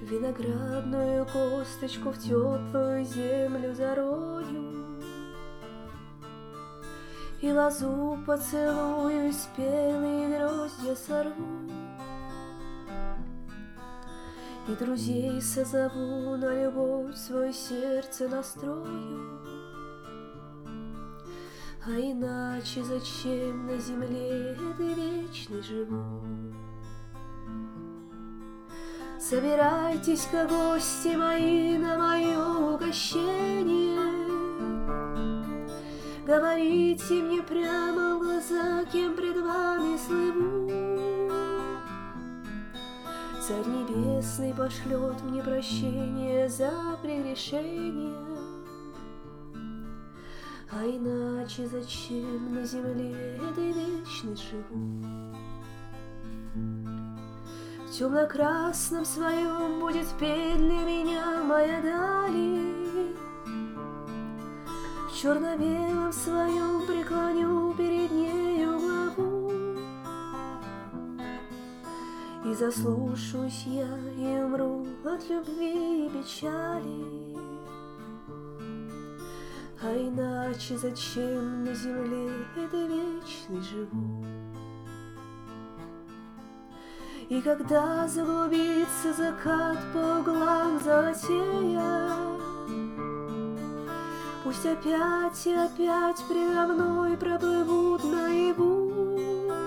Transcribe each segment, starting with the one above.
Виноградную косточку в теплую землю зарою, и лозу поцелую, спелые гроздья сорву, и друзей созову, на любовь свое сердце настрою. А иначе зачем на земле ты вечный живу? Собирайтесь-ка, гости мои, на мое угощение, говорите мне прямо в глаза, кем пред вами слыву. Царь Небесный пошлет мне прощение за прегрешение, а иначе зачем на земле этой вечной живу? В темно-красном своем будет петь для меня моя дали, в черно-белом своем преклоню перед нею главу, и заслушаюсь я, и умру от любви и печали, а иначе зачем на земле этой вечной живу? И когда заглубится закат по углам золотея, пусть опять и опять предо мной проплывут наяву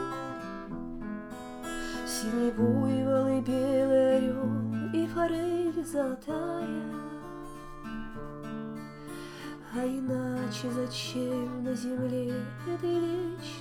синий буйвол и белый орел и форель золотая, а иначе зачем на земле этой вечной